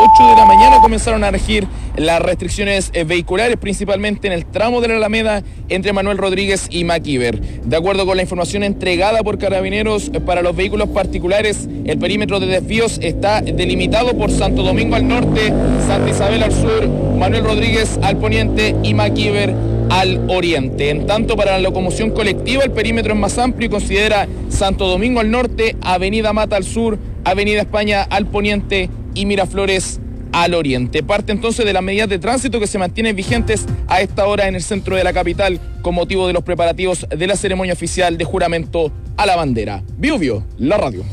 8 de la mañana comenzaron a regir las restricciones vehiculares, principalmente en el tramo de la Alameda entre Manuel Rodríguez y Macíver. De acuerdo con la información entregada por Carabineros, para los vehículos particulares, el perímetro de desvíos está delimitado por Santo Domingo al norte, Santa Isabel al sur, Manuel Rodríguez al poniente y Macíver al oriente. En tanto, para la locomoción colectiva, el perímetro es más amplio y considera Santo Domingo al norte, Avenida Mata al sur, Avenida España al poniente y Miraflores al oriente. Parte entonces de las medidas de tránsito que se mantienen vigentes a esta hora en el centro de la capital con motivo de los preparativos de la ceremonia oficial de juramento a la bandera. Biobío, la radio.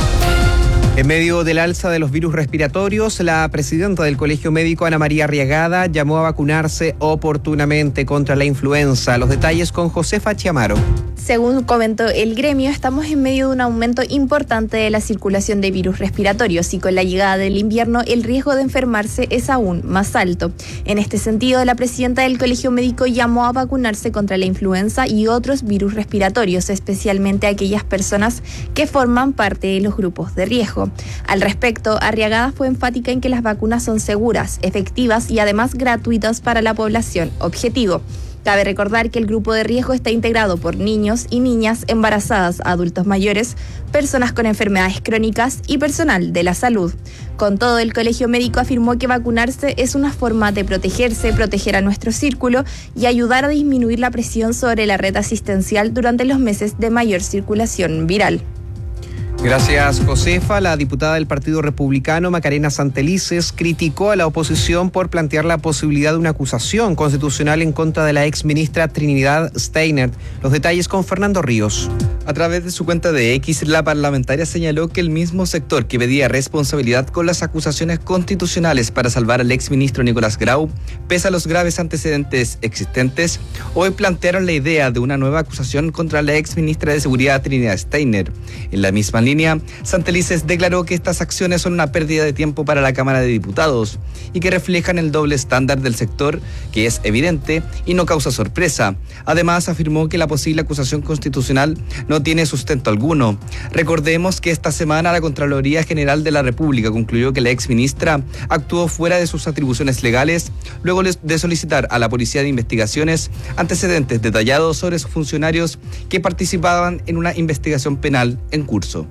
En medio del alza de los virus respiratorios, la presidenta del Colegio Médico, Ana María Arriagada, llamó a vacunarse oportunamente contra la influenza. Los detalles con Josefa Chiamaro. Según comentó el gremio, estamos en medio de un aumento importante de la circulación de virus respiratorios y con la llegada del invierno el riesgo de enfermarse es aún más alto. En este sentido, la presidenta del Colegio Médico llamó a vacunarse contra la influenza y otros virus respiratorios, especialmente a aquellas personas que forman parte de los grupos de riesgo. Al respecto, Arriagada fue enfática en que las vacunas son seguras, efectivas y además gratuitas para la población objetivo. Cabe recordar que el grupo de riesgo está integrado por niños y niñas embarazadas, adultos mayores, personas con enfermedades crónicas y personal de la salud. Con todo, el Colegio Médico afirmó que vacunarse es una forma de protegerse, proteger a nuestro círculo y ayudar a disminuir la presión sobre la red asistencial durante los meses de mayor circulación viral. Gracias, Josefa. La diputada del Partido Republicano, Macarena Santelices, criticó a la oposición por plantear la posibilidad de una acusación constitucional en contra de la exministra Trinidad Steiner. Los detalles con Fernando Ríos. A través de su cuenta de X, la parlamentaria señaló que el mismo sector que pedía responsabilidad con las acusaciones constitucionales para salvar al exministro Nicolás Grau, pese a los graves antecedentes existentes, hoy plantearon la idea de una nueva acusación contra la exministra de Seguridad Trinidad Steiner. En la misma línea, Santelices declaró que estas acciones son una pérdida de tiempo para la Cámara de Diputados y que reflejan el doble estándar del sector, que es evidente y no causa sorpresa. Además, afirmó que la posible acusación constitucional no tiene sustento alguno. Recordemos que esta semana la Contraloría General de la República concluyó que la exministra actuó fuera de sus atribuciones legales luego de solicitar a la Policía de Investigaciones antecedentes detallados sobre sus funcionarios que participaban en una investigación penal en curso.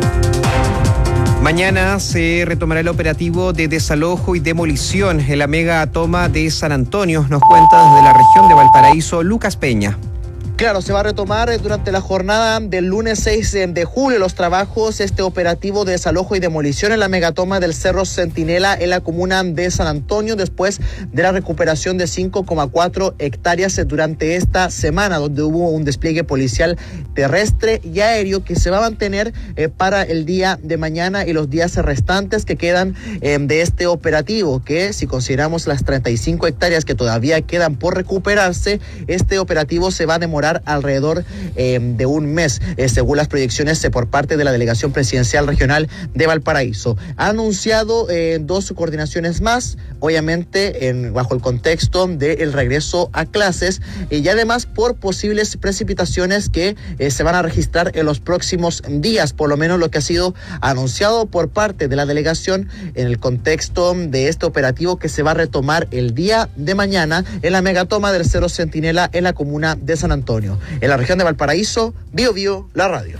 Mañana se retomará el operativo de desalojo y demolición en la mega toma de San Antonio. Nos cuenta desde la región de Valparaíso, Lucas Peña. Claro, se va a retomar durante la jornada del lunes 6 de julio los trabajos, este operativo de desalojo y demolición en la megatoma del Cerro Centinela en la comuna de San Antonio, después de la recuperación de 5,4 hectáreas durante esta semana, donde hubo un despliegue policial terrestre y aéreo que se va a mantener para el día de mañana y los días restantes que quedan de este operativo, que si consideramos las 35 hectáreas que todavía quedan por recuperarse, este operativo se va a demorar alrededor de un mes, según las proyecciones por parte de la Delegación Presidencial Regional de Valparaíso. Ha anunciado 2 coordinaciones más, obviamente bajo el contexto del regreso a clases y además por posibles precipitaciones que se van a registrar en los próximos días, por lo menos lo que ha sido anunciado por parte de la delegación en el contexto de este operativo que se va a retomar el día de mañana en la megatoma del Cerro Centinela en la comuna de San Antonio. En la región de Valparaíso, Biobío, la radio.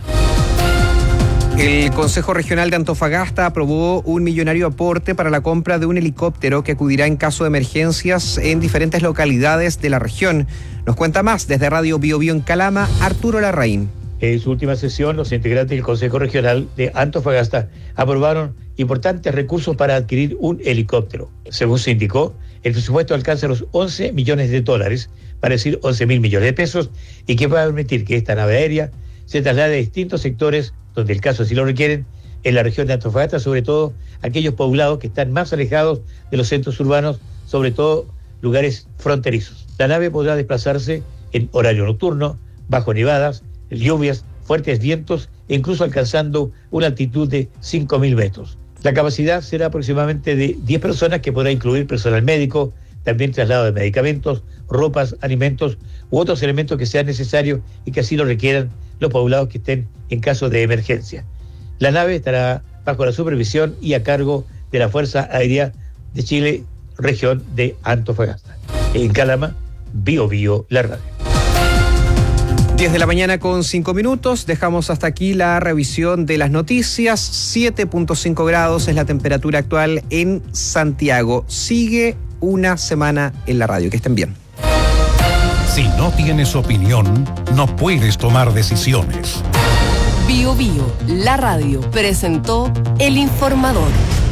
El Consejo Regional de Antofagasta aprobó un millonario aporte para la compra de un helicóptero que acudirá en caso de emergencias en diferentes localidades de la región. Nos cuenta más desde Radio Biobío en Calama, Arturo Larraín. En su última sesión, los integrantes del Consejo Regional de Antofagasta aprobaron importantes recursos para adquirir un helicóptero. Según se indicó, el presupuesto alcanza los 11 millones de dólares, para decir 11.000 millones de pesos, y que va a permitir que esta nave aérea se traslade a distintos sectores donde el caso así lo requieren, en la región de Antofagasta, sobre todo aquellos poblados que están más alejados de los centros urbanos, sobre todo lugares fronterizos. La nave podrá desplazarse en horario nocturno, bajo nevadas, lluvias, fuertes vientos e incluso alcanzando una altitud de 5.000 metros. La capacidad será aproximadamente de 10 personas, que podrá incluir personal médico, también traslado de medicamentos, ropas, alimentos u otros elementos que sean necesarios y que así lo requieran los poblados que estén en caso de emergencia. La nave estará bajo la supervisión y a cargo de la Fuerza Aérea de Chile, región de Antofagasta. En Calama, Bio Bio, la radio. 10 de la mañana con 5 minutos. Dejamos hasta aquí la revisión de las noticias. 7.5 grados es la temperatura actual en Santiago. Sigue una semana en la radio. Que estén bien. Si no tienes opinión, no puedes tomar decisiones. Bio Bio, la radio, presentó El Informador.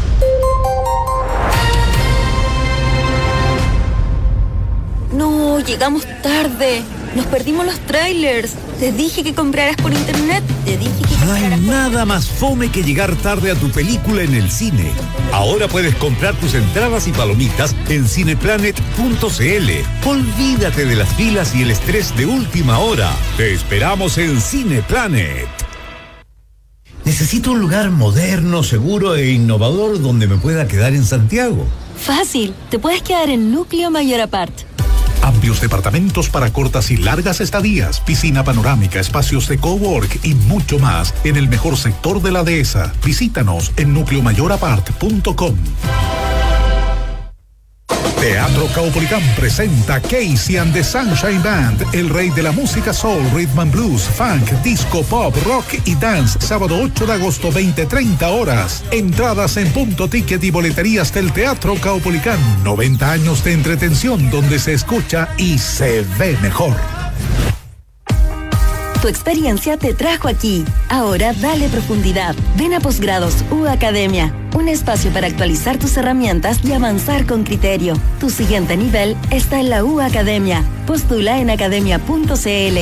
No, llegamos tarde. Nos perdimos los trailers. Te dije que compraras por internet. No hay nada más fome que llegar tarde a tu película en el cine. Ahora puedes comprar tus entradas y palomitas en cineplanet.cl. Olvídate de las filas y el estrés de última hora. Te esperamos en Cineplanet. Necesito un lugar moderno, seguro e innovador donde me pueda quedar en Santiago. Fácil. Te puedes quedar en Núcleo Mayor Apart. Amplios departamentos para cortas y largas estadías, piscina panorámica, espacios de cowork y mucho más en el mejor sector de la dehesa. Visítanos en nucleomayorapart.com. Teatro Caupolicán presenta Casey and the Sunshine Band, el rey de la música soul, rhythm and blues, funk, disco, pop, rock y dance, sábado 8 de agosto, 20-30 horas. Entradas en Punto Ticket y boleterías del Teatro Caupolicán. 90 años de entretención donde se escucha y se ve mejor. Tu experiencia te trajo aquí. Ahora dale profundidad. Ven a Posgrados U Academia. Un espacio para actualizar tus herramientas y avanzar con criterio. Tu siguiente nivel está en la U Academia. Postula en academia.cl.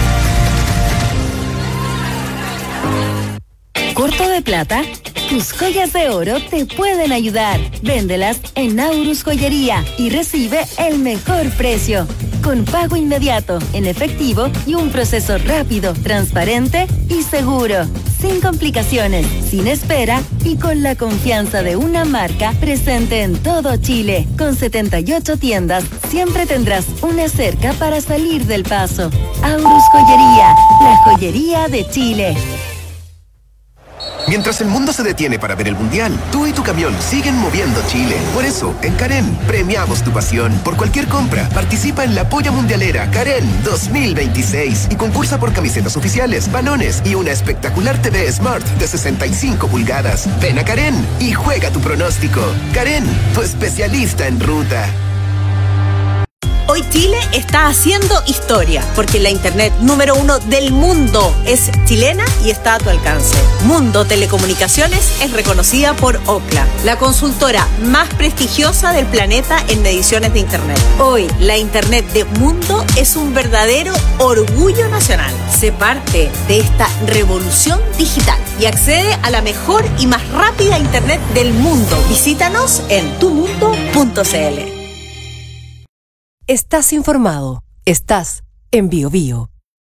¿Corto de plata? Tus joyas de oro te pueden ayudar. Véndelas en Aurus Joyería y recibe el mejor precio. Con pago inmediato, en efectivo y un proceso rápido, transparente y seguro. Sin complicaciones, sin espera y con la confianza de una marca presente en todo Chile. Con 78 tiendas, siempre tendrás una cerca para salir del paso. Aurus Joyería, la joyería de Chile. Mientras el mundo se detiene para ver el Mundial, tú y tu camión siguen moviendo Chile. Por eso, en Karen, premiamos tu pasión. Por cualquier compra, participa en la Polla Mundialera Karen 2026 y concursa por camisetas oficiales, balones y una espectacular TV Smart de 65 pulgadas. Ven a Karen y juega tu pronóstico. Karen, tu especialista en ruta. Hoy Chile está haciendo historia, porque la internet número 1 del mundo es chilena y está a tu alcance. Mundo Telecomunicaciones es reconocida por Ookla, la consultora más prestigiosa del planeta en mediciones de internet. Hoy, la internet de Mundo es un verdadero orgullo nacional. Sé parte de esta revolución digital y accede a la mejor y más rápida internet del mundo. Visítanos en tumundo.cl. Estás informado. Estás en Bio Bio.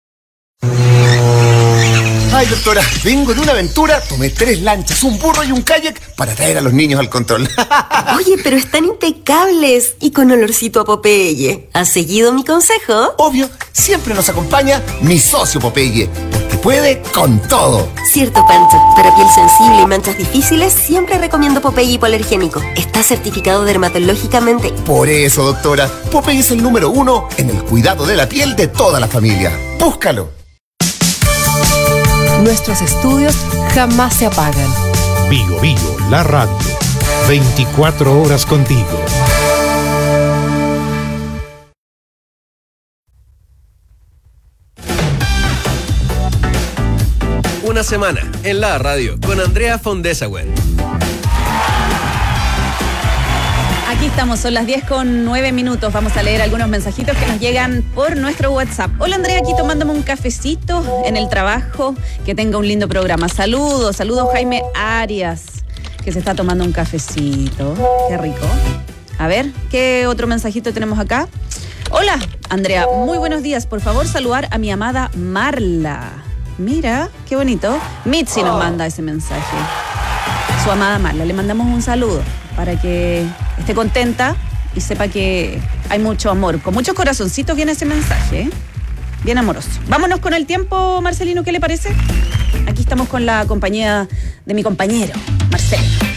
Ay, doctora, vengo de una aventura, tomé 3 lanchas, un burro y un kayak para traer a los niños al control. Oye, pero están impecables y con olorcito a Popeye. ¿Has seguido mi consejo? Obvio, siempre nos acompaña mi socio Popeye, porque puede con todo. Cierto, Pancho. Para piel sensible y manchas difíciles, siempre recomiendo Popeye hipoalergénico. Está certificado dermatológicamente. Por eso, doctora, Popeye es el número 1 en el cuidado de la piel de toda la familia. Búscalo. Nuestros estudios jamás se apagan. Bio Bio, la radio. 24 horas contigo. Una semana en la radio con Andrea von Dessauer. Aquí estamos, son las 10:09. Vamos a leer algunos mensajitos que nos llegan por nuestro WhatsApp. Hola Andrea, aquí tomándome un cafecito en el trabajo. Que tenga un lindo programa. Saludos Jaime Arias, que se está tomando un cafecito. Qué rico. A ver, ¿qué otro mensajito tenemos acá? Hola Andrea, muy buenos días. Por favor, saludar a mi amada Marla. Mira, qué bonito. Mitzi nos manda ese mensaje. Su amada Marla, le mandamos un saludo para que esté contenta y sepa que hay mucho amor. Con muchos corazoncitos viene ese mensaje, ¿eh? Bien amoroso. Vámonos con el tiempo, Marcelino, ¿qué le parece? Aquí estamos con la compañía de mi compañero, Marcelino.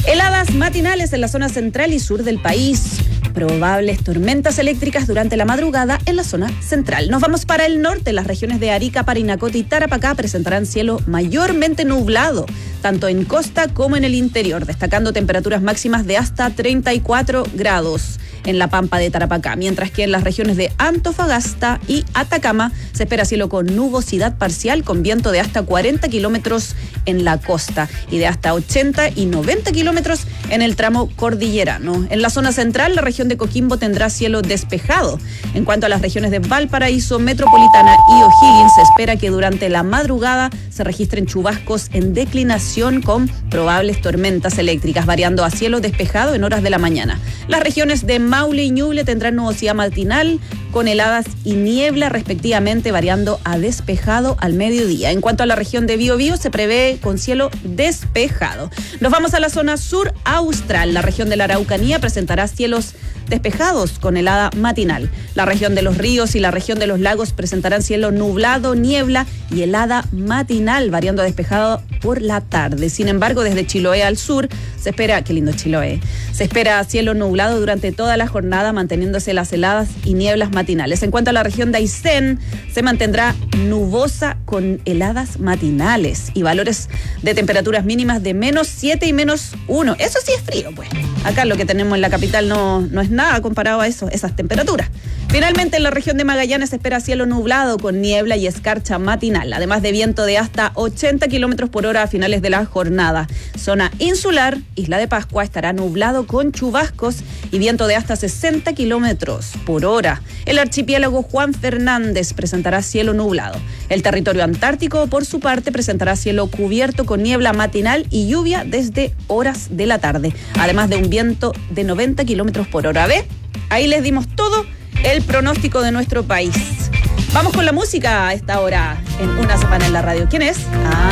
Heladas matinales en la zona central y sur del país. Probables tormentas eléctricas durante la madrugada en la zona central. Nos vamos para el norte. Las regiones de Arica, Parinacota y Tarapacá presentarán cielo mayormente nublado, tanto en costa como en el interior, destacando temperaturas máximas de hasta 34 grados en la pampa de Tarapacá, mientras que en las regiones de Antofagasta y Atacama se espera cielo con nubosidad parcial con viento de hasta 40 kilómetros en la costa y de hasta 80 y 90 kilómetros en el tramo cordillerano. En la zona central, la región de Coquimbo tendrá cielo despejado. En cuanto a las regiones de Valparaíso, Metropolitana y O'Higgins, se espera que durante la madrugada se registren chubascos en declinación con probables tormentas eléctricas, variando a cielo despejado en horas de la mañana. Las regiones de Maule y Ñuble tendrán nubosidad matinal con heladas y niebla respectivamente, variando a despejado al mediodía. En cuanto a la región de Biobío, se prevé con cielo despejado. Nos vamos a la zona sur austral. La región de la Araucanía presentará cielos despejados con helada matinal. La región de los ríos y la región de los lagos presentarán cielo nublado, niebla y helada matinal, variando a despejado por la tarde. Sin embargo, desde Chiloé al sur se espera, qué lindo Chiloé, se espera cielo nublado durante toda la jornada, manteniéndose las heladas y nieblas matinales. En cuanto a la región de Aysén, se mantendrá nubosa con heladas matinales y valores de temperaturas mínimas de -7 y -1. Eso sí es frío, pues. Acá lo que tenemos en la capital no es nada comparado a esas temperaturas. Finalmente, en la región de Magallanes se espera cielo nublado con niebla y escarcha matinal, además de viento de hasta 80 kilómetros por hora a finales de la jornada. Zona insular, Isla de Pascua, estará nublado con chubascos y viento de hasta 60 kilómetros por hora. El archipiélago Juan Fernández presentará cielo nublado. El territorio antártico, por su parte, presentará cielo cubierto con niebla matinal y lluvia desde horas de la tarde, además de un viento de 90 kilómetros por hora. ¿Ve? Ahí les dimos todo el pronóstico de nuestro país. Vamos con la música a esta hora en Una Semana en la Radio. ¿Quién es?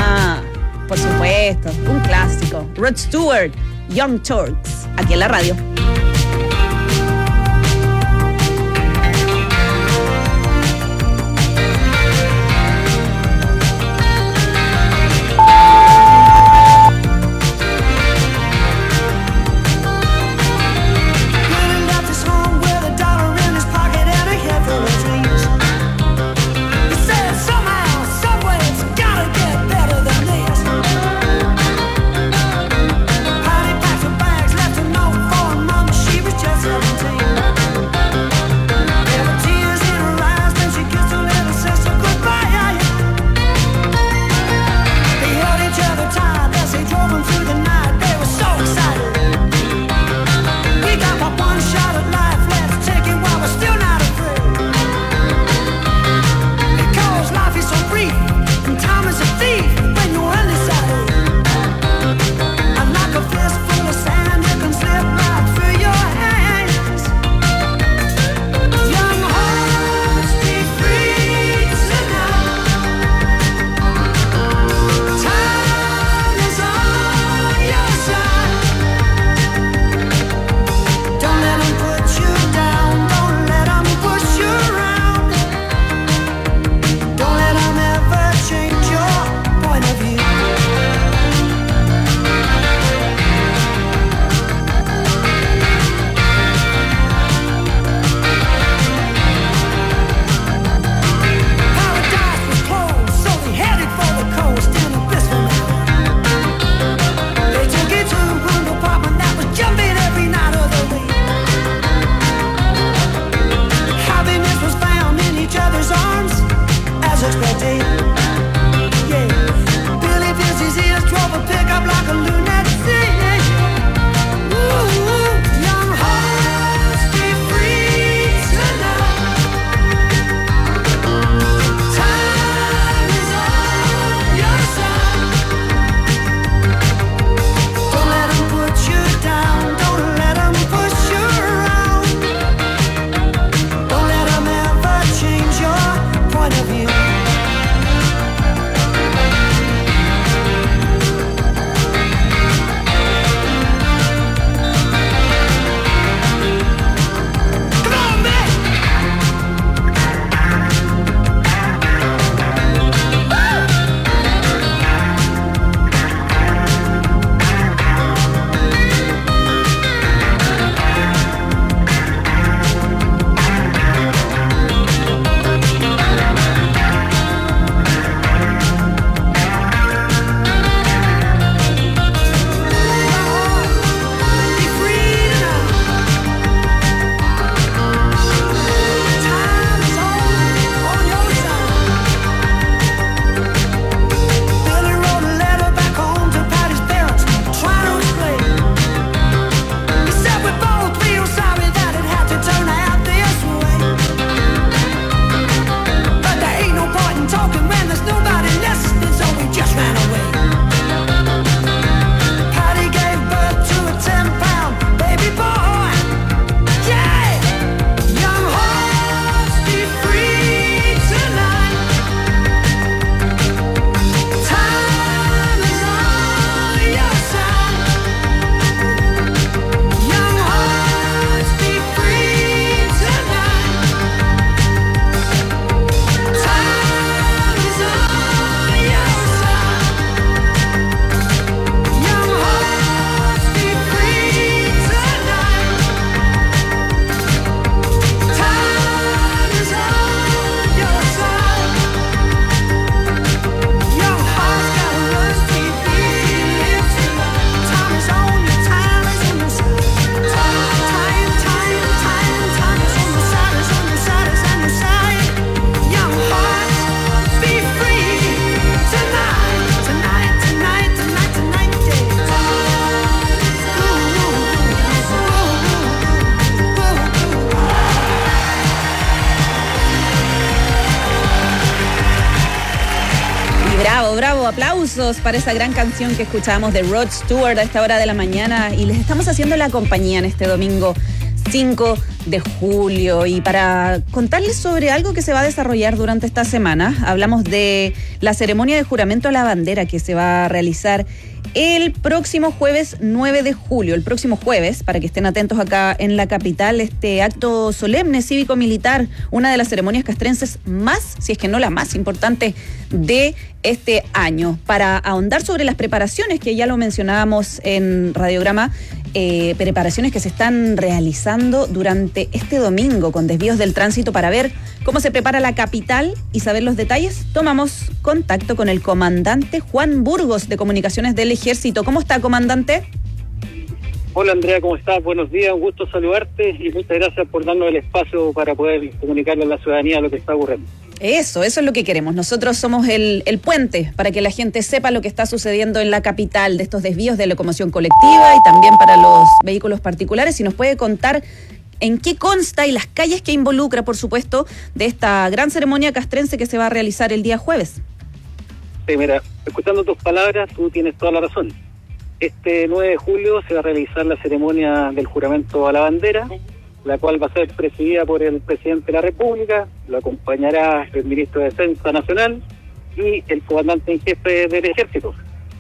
Por supuesto, un clásico. Rod Stewart, Young Turks, aquí en la radio. Honey packs her bags, left her note for a mama. aplausos para esa gran canción que escuchábamos de Rod Stewart a esta hora de la mañana y les estamos haciendo la compañía en este domingo 5 de julio y para contarles sobre algo que se va a desarrollar durante esta semana, hablamos de la ceremonia de juramento a la bandera que se va a realizar el próximo jueves 9 de julio, el próximo jueves, para que estén atentos acá en la capital, este acto solemne cívico-militar, una de las ceremonias castrenses más, si es que no la más importante de este año. Para ahondar sobre las preparaciones, que ya lo mencionábamos en Radiograma, preparaciones que se están realizando durante este domingo con desvíos del tránsito para ver cómo se prepara la capital y saber los detalles, tomamos contacto con el comandante Juan Burgos de Comunicaciones del Ejército. ¿Cómo está, comandante? Hola Andrea, ¿cómo estás? Buenos días, un gusto saludarte y muchas gracias por darnos el espacio para poder comunicarle a la ciudadanía lo que está ocurriendo. Eso es lo que queremos. Nosotros somos el puente para que la gente sepa lo que está sucediendo en la capital de estos desvíos de locomoción colectiva y también para los vehículos particulares. Si nos puede contar en qué consta y las calles que involucra, por supuesto, de esta gran ceremonia castrense que se va a realizar el día jueves. Sí, mira, escuchando tus palabras, tú tienes toda la razón. Este 9 de julio se va a realizar la ceremonia del juramento a la bandera, la cual va a ser presidida por el presidente de la República, lo acompañará el ministro de Defensa Nacional y el comandante en jefe del Ejército.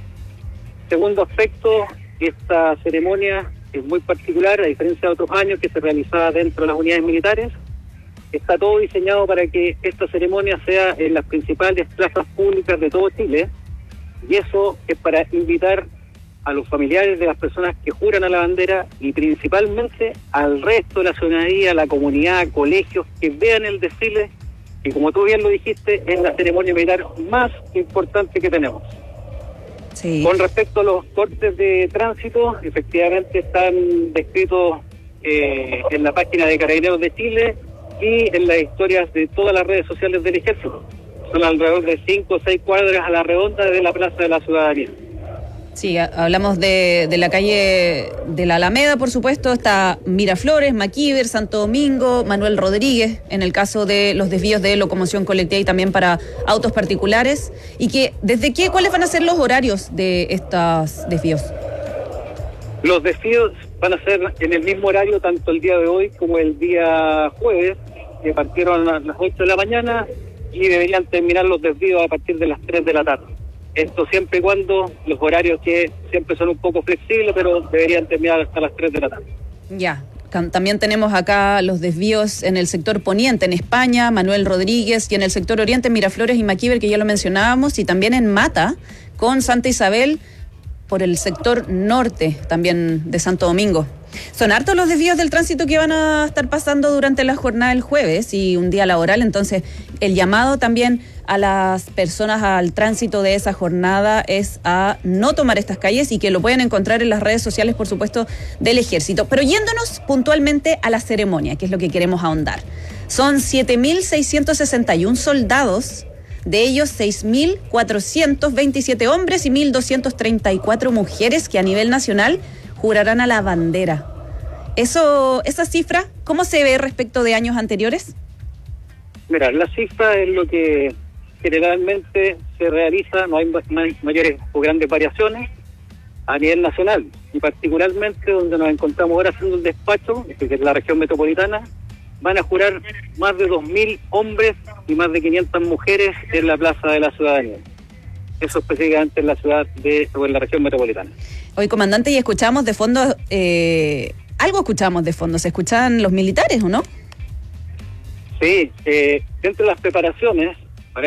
Segundo aspecto, esta ceremonia es muy particular, a diferencia de otros años que se realizaba dentro de las unidades militares. Está todo diseñado para que esta ceremonia sea en las principales plazas públicas de todo Chile, y eso es para invitar a los familiares de las personas que juran a la bandera y principalmente al resto de la ciudadanía, a la comunidad, colegios, que vean el desfile, que como tú bien lo dijiste, es la ceremonia militar más importante que tenemos. Sí. Con respecto a los cortes de tránsito, efectivamente están descritos en la página de Carabineros de Chile y en las historias de todas las redes sociales del Ejército. Son alrededor de 5 o 6 cuadras a la redonda de la Plaza de la Ciudadanía. Sí, hablamos de la calle de la Alameda, por supuesto, está Miraflores, Maquíver, Santo Domingo, Manuel Rodríguez, en el caso de los desvíos de locomoción colectiva y también para autos particulares. Y que, ¿cuáles van a ser los horarios de estos desvíos? Los desvíos van a ser en el mismo horario, tanto el día de hoy como el día jueves, que partieron a las 8 de la mañana y deberían terminar los desvíos a partir de las 3 de la tarde. Esto siempre y cuando los horarios que siempre son un poco flexibles, pero deberían terminar hasta las 3 de la tarde. Ya, también tenemos acá los desvíos en el sector poniente, en España, Manuel Rodríguez, y en el sector oriente, Miraflores y Maquíver, que ya lo mencionábamos, y también en Mata, con Santa Isabel, por el sector norte, también de Santo Domingo. Son hartos los desvíos del tránsito que van a estar pasando durante la jornada del jueves y un día laboral, entonces el llamado también a las personas al tránsito de esa jornada es a no tomar estas calles y que lo pueden encontrar en las redes sociales, por supuesto, del Ejército. Pero yéndonos puntualmente a la ceremonia, que es lo que queremos ahondar. Son 7.661 soldados, de ellos 6.427 hombres y 1.234 mujeres que a nivel nacional jurarán a la bandera. Esa cifra, ¿cómo se ve respecto de años anteriores? Mira, la cifra es lo que generalmente se realiza, no hay mayores o grandes variaciones a nivel nacional, y particularmente donde nos encontramos ahora haciendo el despacho, que es la región metropolitana, van a jurar más de 2.000 hombres y más de 500 mujeres en la Plaza de la Ciudadanía. Eso específicamente en la ciudad o en la región metropolitana. Hoy, comandante, y escuchamos de fondo, algo escuchamos de fondo, ¿se escuchan los militares o no? Sí, dentro de las preparaciones para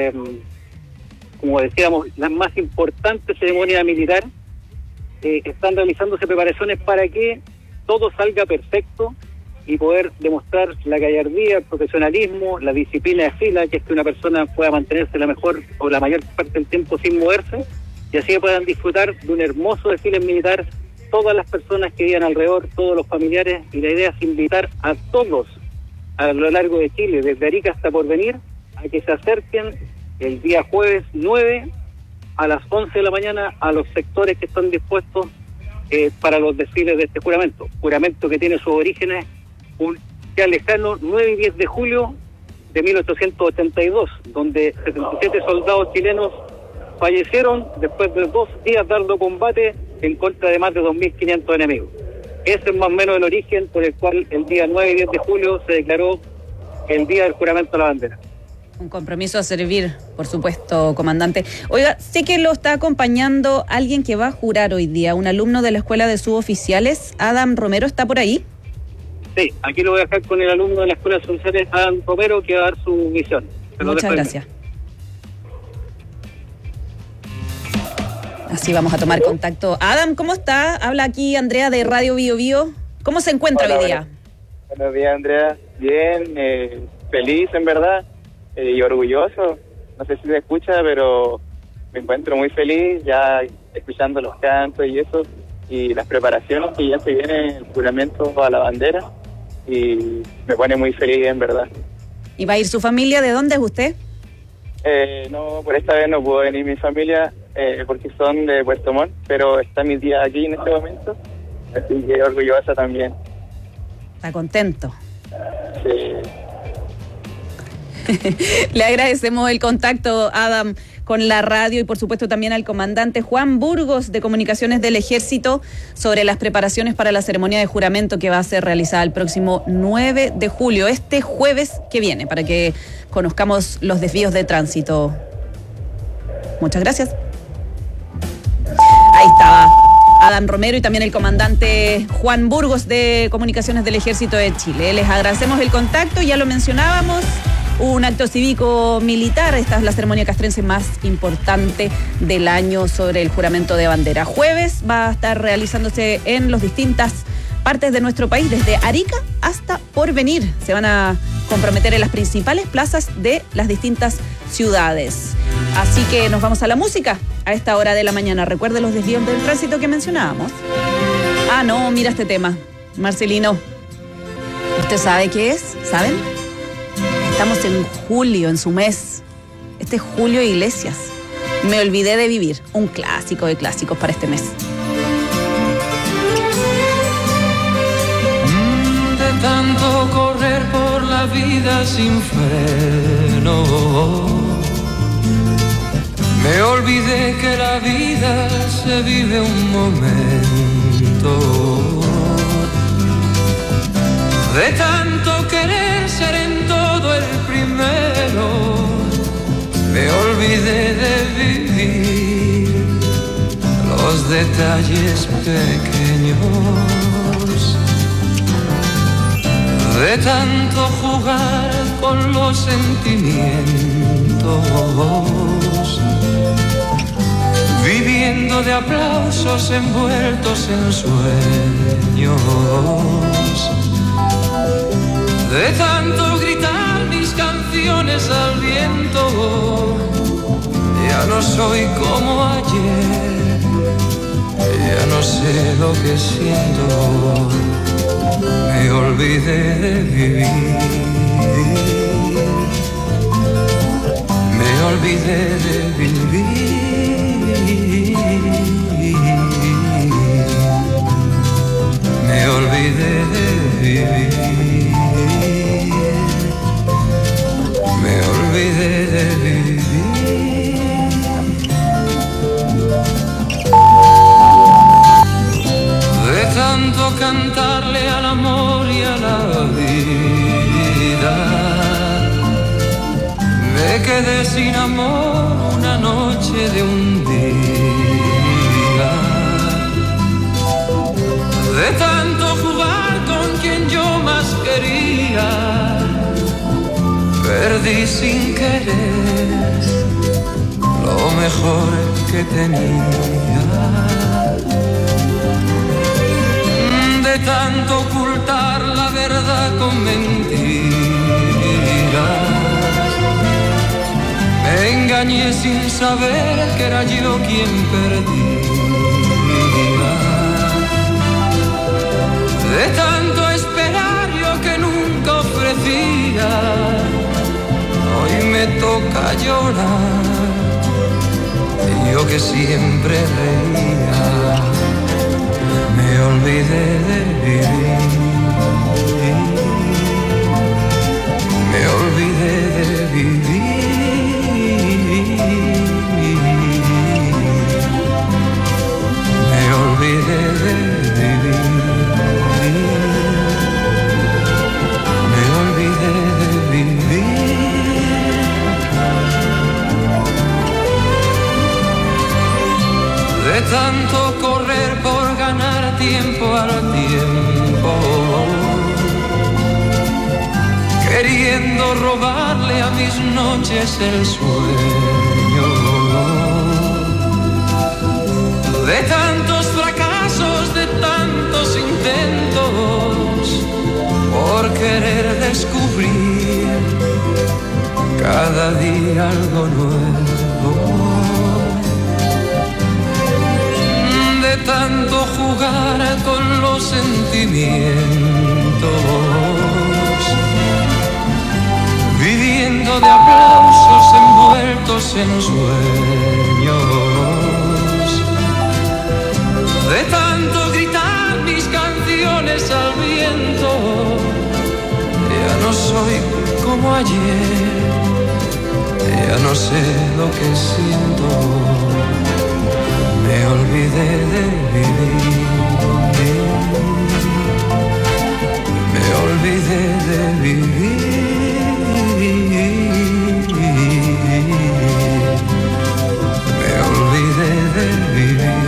como decíamos, las más importantes ceremonias militares, están realizándose preparaciones para que todo salga perfecto y poder demostrar la gallardía, el profesionalismo, la disciplina de fila, que es que una persona pueda mantenerse la mejor o la mayor parte del tiempo sin moverse, y así puedan disfrutar de un hermoso desfile militar todas las personas que vivan alrededor, todos los familiares, y la idea es invitar a todos a lo largo de Chile, desde Arica hasta Porvenir, a que se acerquen el día jueves 9 a las 11 de la mañana a los sectores que están dispuestos para los desfiles de este juramento que tiene sus orígenes ya lejano, 9 y 10 de julio de 1882, donde 77 soldados chilenos fallecieron después de 2 días dando combate en contra de más de 2.500 enemigos. Ese es más o menos el origen por el cual el día 9 y 10 de julio se declaró el Día del Juramento a la Bandera. Un compromiso a servir, por supuesto, comandante. Oiga, sé que lo está acompañando alguien que va a jurar hoy día, un alumno de la Escuela de Suboficiales, Adam Romero, ¿está por ahí? Sí, aquí lo voy a dejar con el alumno de la Escuela de Suboficiales, Adam Romero, que va a dar su misión. Muchas gracias. Así vamos a tomar contacto. Adam, ¿cómo está? Habla aquí Andrea de Radio Bio Bio. ¿Cómo se encuentra hoy día? Buenos días, Andrea. Bien, feliz en verdad y orgulloso. No sé si se escucha, pero me encuentro muy feliz ya escuchando los cantos y eso, y las preparaciones que ya se viene el juramento a la bandera, y me pone muy feliz en verdad. ¿Y va a ir su familia? ¿De dónde es usted? No, por esta vez no pudo venir mi familia porque son de Puerto Montt, pero está mi tía aquí en este momento, así que orgullosa también. ¿Está contento? Sí. Le agradecemos el contacto, Adam, con la radio, y por supuesto también al comandante Juan Burgos de Comunicaciones del Ejército sobre las preparaciones para la ceremonia de juramento que va a ser realizada el próximo 9 de julio, este jueves que viene, para que conozcamos los desvíos de tránsito. Muchas gracias. Ahí estaba Adam Romero y también el comandante Juan Burgos de Comunicaciones del Ejército de Chile. Les agradecemos el contacto, ya lo mencionábamos. Un acto cívico-militar, esta es la ceremonia castrense más importante del año sobre el juramento de bandera. Jueves va a estar realizándose en las distintas partes de nuestro país, desde Arica hasta Porvenir. Se van a comprometer en las principales plazas de las distintas ciudades. Así que nos vamos a la música a esta hora de la mañana. Recuerde los desvíos del tránsito que mencionábamos. Ah, no, mira este tema, Marcelino. ¿Usted sabe qué es? ¿Saben? Estamos en julio, en su mes. Este es Julio Iglesias. Me olvidé de vivir. Un clásico de clásicos para este mes. De tanto correr por la vida sin freno, me olvidé que la vida se vive un momento. De tanto querer ser en todo el primero, me olvidé de vivir los detalles pequeños. De tanto jugar con los sentimientos, viviendo de aplausos envueltos en sueños. De tanto gritar mis canciones al viento, ya no soy como ayer, ya no sé lo que siento, me olvidé de vivir, me olvidé de vivir, me olvidé de vivir. Me olvidé de vivir. De tanto cantarle al amor y a la vida, me quedé sin amor una noche de un día. De tanto jugar con quien yo más quería, perdí sin querer lo mejor que tenía. De tanto ocultar la verdad con mentiras, me engañé sin saber que era yo quien perdía. De tanto esperar yo que nunca ofrecía, hoy me toca llorar, yo que siempre reía, me olvidé de vivir, me olvidé de vivir, queriendo robarle a mis noches el sueño. De tantos fracasos, de tantos intentos, por querer descubrir cada día algo nuevo. De tanto jugar con los sentimientos, viviendo de aplausos envueltos en sueños. De tanto gritar mis canciones al viento, ya no soy como ayer, ya no sé lo que siento, me olvidé de vivir, me olvidé de vivir, me olvidé de vivir.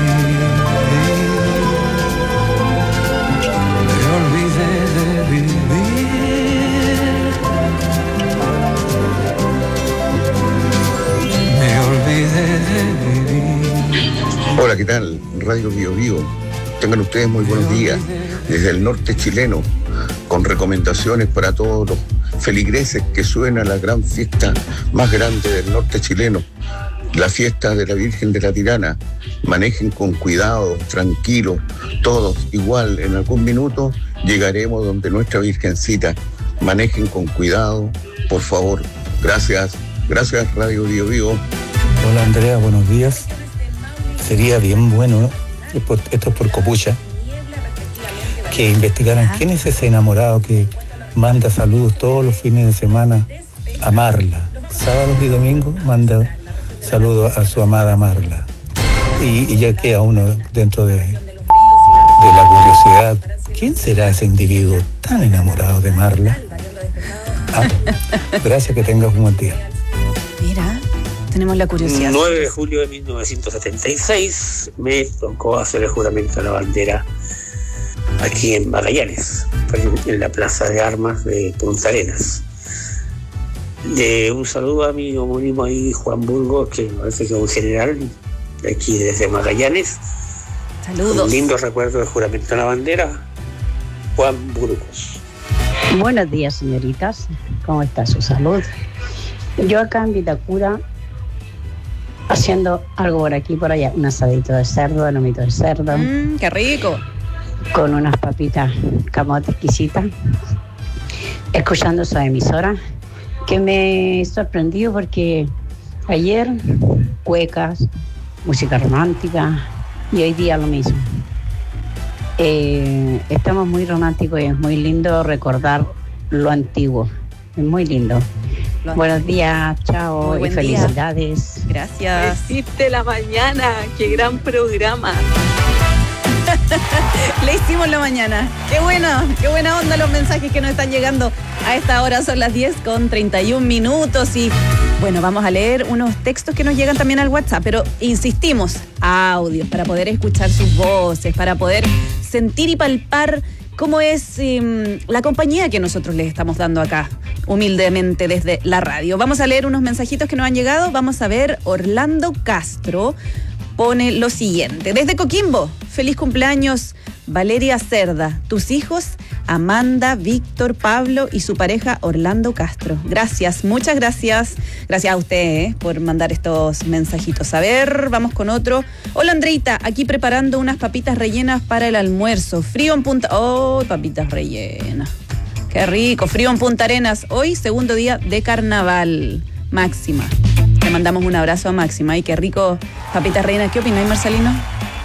Hola, ¿qué tal? Radio Bio Bio. Tengan ustedes muy buenos días desde el norte chileno, con recomendaciones para todos los feligreses que suben a la gran fiesta más grande del norte chileno, la fiesta de la Virgen de la Tirana. Manejen con cuidado, tranquilos, todos igual. En algún minuto llegaremos donde nuestra Virgencita. Manejen con cuidado, por favor. Gracias Radio Bio Bio. Hola Andrea, buenos días. Sería bien bueno, esto es por Copucha, que investigaran quién es ese enamorado que manda saludos todos los fines de semana a Marla. Sábados y domingos manda saludos a su amada Marla. Y ya queda uno dentro de la curiosidad. ¿Quién será ese individuo tan enamorado de Marla? Gracias, que tengas un buen día. Mira, tenemos la curiosidad. 9 de julio de 1976 me tocó hacer el juramento a la bandera aquí en Magallanes, en la Plaza de Armas de Punta Arenas. Un saludo a mi homónimo ahí, Juan Burgos, que me parece que es un general de aquí desde Magallanes. Saludos. Un lindo recuerdo del juramento a la bandera, Juan Burgos. Buenos días, señoritas. ¿Cómo está su salud? Yo acá en Vitacura, haciendo algo por aquí y por allá, un asadito de cerdo, de lomito de cerdo. ¡Qué rico! Con unas papitas camote exquisitas, escuchando su emisora, que me sorprendió porque ayer cuecas, música romántica, y hoy día lo mismo. Estamos muy románticos y es muy lindo recordar lo antiguo, es muy lindo. Buenos días, chao y felicidades. Día. Gracias. Existe la mañana, qué gran programa. Le hicimos la mañana. Qué buena onda los mensajes que nos están llegando a esta hora. Son las 10:31 y bueno, vamos a leer unos textos que nos llegan también al WhatsApp, pero insistimos, audios para poder escuchar sus voces, para poder sentir y palpar cómo es la compañía que nosotros les estamos dando acá, humildemente desde la radio. Vamos a leer unos mensajitos que nos han llegado. Vamos a ver, Orlando Castro pone lo siguiente. Desde Coquimbo, feliz cumpleaños, Valeria Cerda. Tus hijos, Amanda, Víctor, Pablo y su pareja Orlando Castro. Gracias, muchas gracias. Gracias a usted por mandar estos mensajitos. A ver, vamos con otro. Hola Andreita, aquí preparando unas papitas rellenas para el almuerzo. Frío en Punta... Oh, papitas rellenas. Qué rico. Frío en Punta Arenas. Hoy, segundo día de carnaval. Máxima. Le mandamos un abrazo a Máxima. Y qué rico, papitas rellenas. ¿Qué opináis, Marcelino?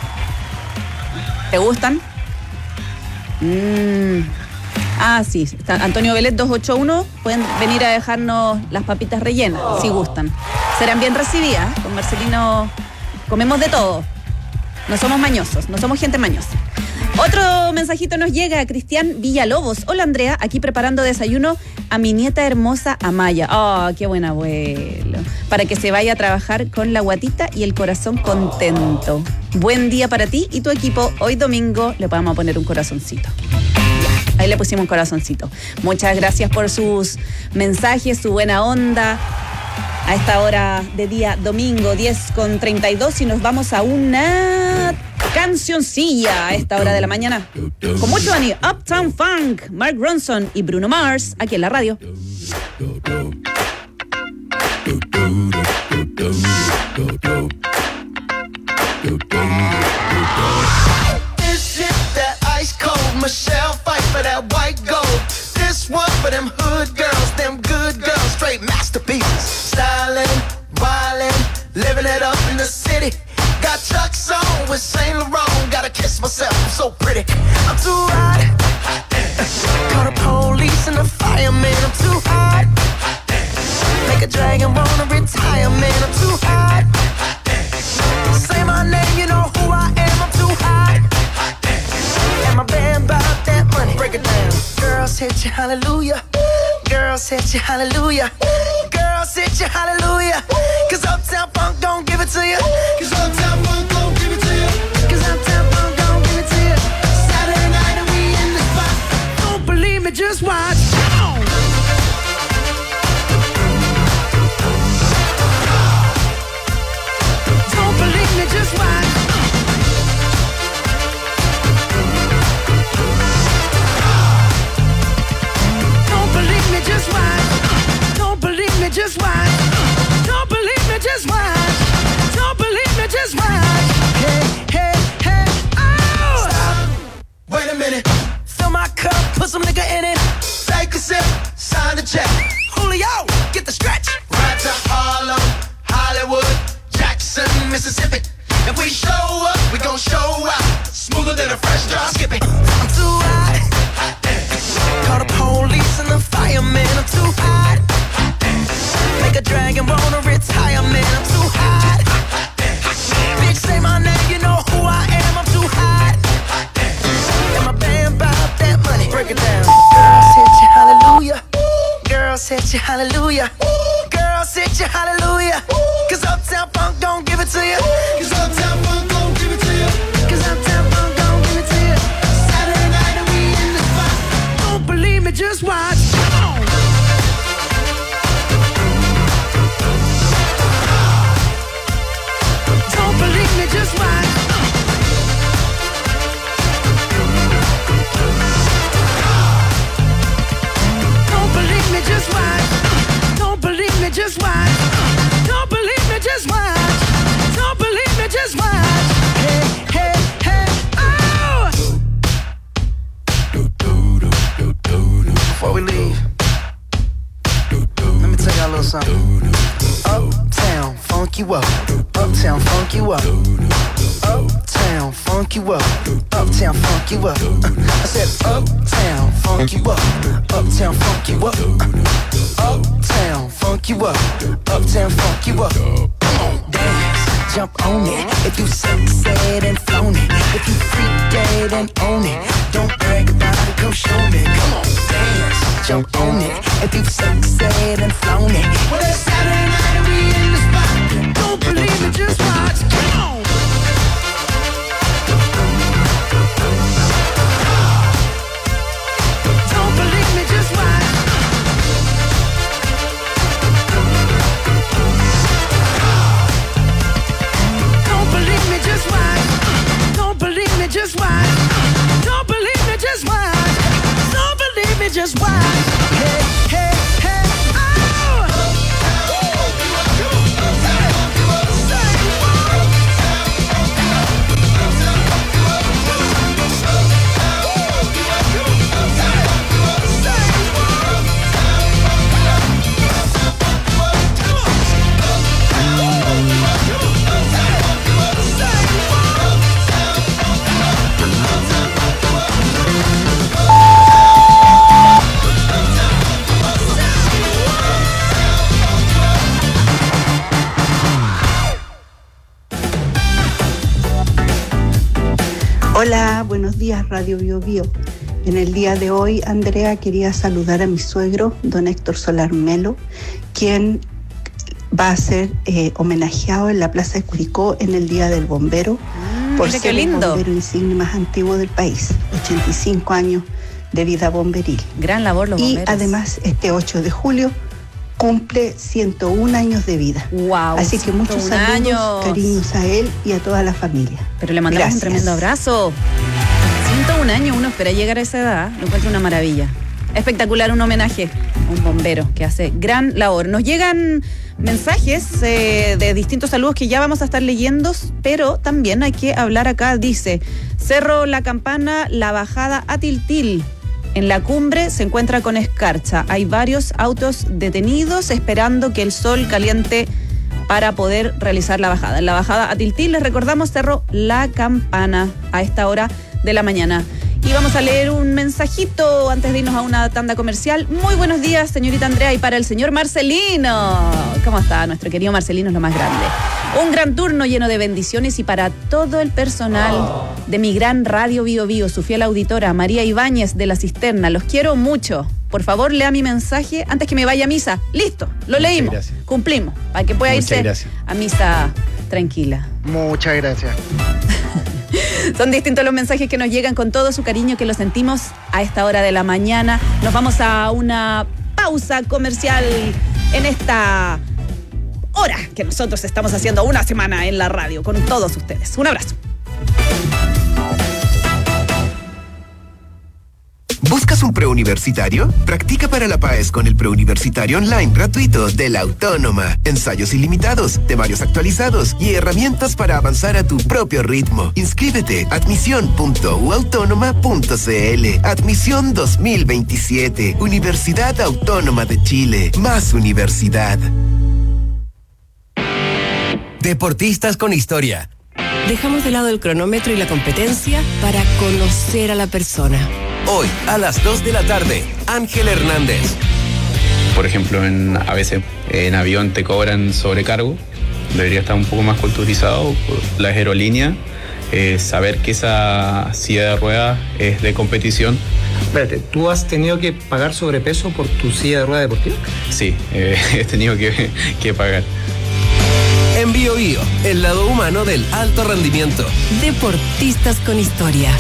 ¿Te gustan? Sí, está Antonio Vélez 281. Pueden venir a dejarnos las papitas rellenas, si gustan. Serán bien recibidas. Con Marcelino comemos de todo. No somos mañosos, no somos gente mañosa. Otro mensajito nos llega a Cristian Villalobos. Hola Andrea, aquí preparando desayuno a mi nieta hermosa Amaya. Oh, qué buen abuelo. Para que se vaya a trabajar con la guatita y el corazón contento. Buen día para ti y tu equipo. Hoy domingo le podemos poner un corazoncito. Ya. Ahí le pusimos un corazoncito. Muchas gracias por sus mensajes, su buena onda. A esta hora de día domingo, 10:32, y nos vamos a una cancioncilla a esta hora de la mañana. Con mucho ánimo, Uptown Funk, Mark Ronson y Bruno Mars, aquí en la radio. This shit that ice cold, Michelle fight for that white gold. This one for them hood girls, them good girls, straight masterpieces. Stylin', wildin', living it up in the city. Got Chuck's on with Saint Laurent, gotta kiss myself, I'm so pretty. I'm too hot. Call the police and the fireman, I'm too hot. Make a dragon wanna retire, man, I'm too hot. Say my name, you know who I am, I'm too hot. And my band bought that money, break it down. Girls hit you, hallelujah. Girls hit you, hallelujah. Girls hit you, hallelujah. Cause Uptown Funk gon' give it to you. Cause Uptown Funk gon' give it to you. Cause Uptown Funk gon' give it to you. Saturday night and we in the spot. Don't believe me, just watch. Don't believe me, just watch. Don't believe me, just watch. Don't believe me, just watch. Don't believe me, just watch. Don't believe me, just watch. Hey, hey, hey, oh! Stop. Wait a minute. Fill my cup, put some nigga in it. Take a sip, sign the check. Julio, get the stretch. Right to Harlem, Hollywood, Jackson, Mississippi. If we show up, we gon' show out. Smoother than a fresh drop skipping. I'm too hot. Call the police and the fireman, I'm too hot. Make a dragon wanna retire, man, I'm too hot. Bitch, say my name, you know who I am, I'm too hot. And my band bought that money, break it down. Girls hit you, hallelujah. Girls hit you, hallelujah. Girls hit you, hallelujah. Cause Uptown Funk gon' give it to you. Cause Uptown Funk gon' give it to you. Cause Uptown Funk gon' give it to you. Saturday night and we in the spot. Don't believe me, just watch. Come on. Don't believe me, just watch. Don't believe me, just watch. Don't believe me, just watch. Don't believe me, just watch. Don't believe me, just watch. Hey, hey, hey, oh! Before we leave, let me tell y'all a little something. Uptown, funk you up. Uptown, funk you up. Uptown, funk you up. Uptown, funk you up. I said uptown, funk you up. Uptown, funk you up. Uptown, funk you up. Uptown, funk you up. Come on, dance, jump on it. If you succeed and flown it. If you freak dead and own it. Don't brag about it, come show me. Come on, dance, jump on it. If you succeed and flown it. Well, it's Saturday night and we in the spot. Don't believe it, just watch. Come on. Don't believe me, just watch. Don't believe me, just watch. Don't believe me, just watch. Don't believe me, just watch. Don't believe me, just watch. Hey, hey, hey, oh! Hola, buenos días Radio Bio Bio. En el día de hoy, Andrea, quería saludar a mi suegro, don Héctor Solar Melo, quien va a ser homenajeado en la Plaza de Curicó en el Día del Bombero por ser el bombero insigne más antiguo del país. 85 años de vida bomberil. Gran labor los bomberos. Y además este 8 de julio cumple 101 años de vida. Wow, así que muchos saludos, cariños a él y a toda la familia. Pero le mandamos un tremendo abrazo. 101 años, uno espera llegar a esa edad, lo encuentro una maravilla. Espectacular, un homenaje a un bombero que hace gran labor. Nos llegan mensajes de distintos saludos que ya vamos a estar leyendo, pero también hay que hablar acá. Dice, Cerro La Campana, la bajada a Tiltil. En la cumbre se encuentra con escarcha. Hay varios autos detenidos esperando que el sol caliente para poder realizar la bajada. En la bajada a Tiltil, les recordamos, Cerro La Campana a esta hora de la mañana. Y vamos a leer un mensajito antes de irnos a una tanda comercial. Muy buenos días, señorita Andrea, y para el señor Marcelino. ¿Cómo está? Nuestro querido Marcelino es lo más grande. Un gran turno lleno de bendiciones y para todo el personal de mi gran Radio Bío Bío, su fiel auditora, María Ibáñez de La Cisterna. Los quiero mucho. Por favor, lea mi mensaje antes que me vaya a misa. Listo, lo leímos. Cumplimos, para que pueda irse a misa tranquila. Muchas gracias. Son distintos los mensajes que nos llegan con todo su cariño, que lo sentimos a esta hora de la mañana. Nos vamos a una pausa comercial en esta hora que nosotros estamos haciendo una semana en la radio con todos ustedes. Un abrazo. ¿Buscas un preuniversitario? Practica para la PAES con el preuniversitario online gratuito de la Autónoma. Ensayos ilimitados, temarios actualizados y herramientas para avanzar a tu propio ritmo. Inscríbete. Admisión.uautónoma.cl. Admisión 2027. Universidad Autónoma de Chile. Más universidad. Deportistas con historia. Dejamos de lado el cronómetro y la competencia para conocer a la persona. Hoy, a las 2 de la tarde, Ángel Hernández. Por ejemplo, a veces en avión te cobran sobrecargo. Debería estar un poco más culturizado por las aerolíneas. Saber que esa silla de ruedas es de competición. Espérate, ¿tú has tenido que pagar sobrepeso por tu silla de ruedas deportiva? Sí, he tenido que pagar. En Bío Bío, el lado humano del alto rendimiento. Deportistas con historia.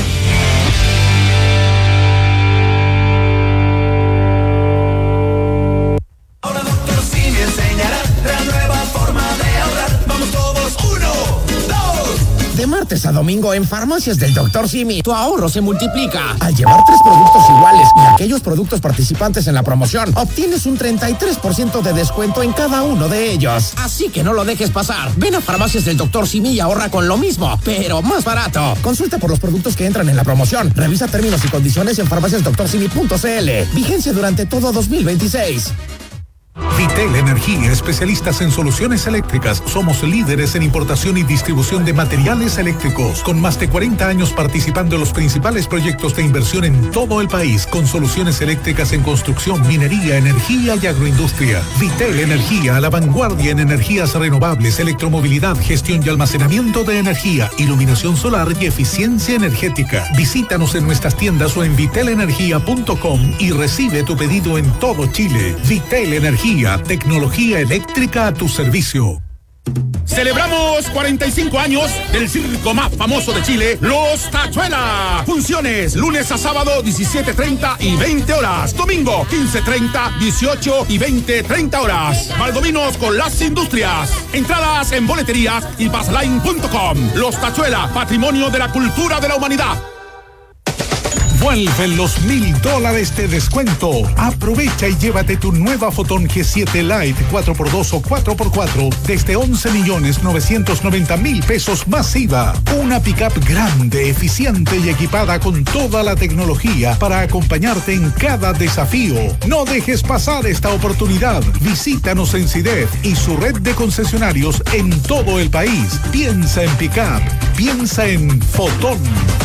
De martes a domingo en Farmacias del Dr. Simi, tu ahorro se multiplica. Al llevar 3 productos iguales y aquellos productos participantes en la promoción, obtienes un 33% de descuento en cada uno de ellos. Así que no lo dejes pasar. Ven a Farmacias del Dr. Simi y ahorra con lo mismo, pero más barato. Consulta por los productos que entran en la promoción. Revisa términos y condiciones en farmaciasdoctorsimi.cl. Vigencia durante todo 2026. Vitel Energía, especialistas en soluciones eléctricas. Somos líderes en importación y distribución de materiales eléctricos, con más de 40 años participando en los principales proyectos de inversión en todo el país, con soluciones eléctricas en construcción, minería, energía y agroindustria. Vitel Energía, a la vanguardia en energías renovables, electromovilidad, gestión y almacenamiento de energía, iluminación solar y eficiencia energética. Visítanos en nuestras tiendas o en vitelenergia.com y recibe tu pedido en todo Chile. Vitel Energía, tecnología eléctrica a tu servicio. Celebramos 45 años del circo más famoso de Chile, Los Tachuela. Funciones lunes a sábado 17:30 y 20 horas. Domingo 15:30, 18 y 20:30 horas. Valdominos con las industrias. Entradas en boleterías y passline.com. Los Tachuela, patrimonio de la cultura de la humanidad. Vuelven los $1,000 de descuento. Aprovecha y llévate tu nueva Fotón G7 Lite 4x2 o 4x4 desde 11.990.000 pesos más IVA. Una pickup grande, eficiente y equipada con toda la tecnología para acompañarte en cada desafío. No dejes pasar esta oportunidad. Visítanos en CIDEF y su red de concesionarios en todo el país. Piensa en pickup. Piensa en Fotón.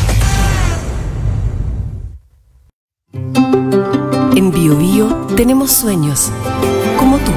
En Bío Bío tenemos sueños, como tú.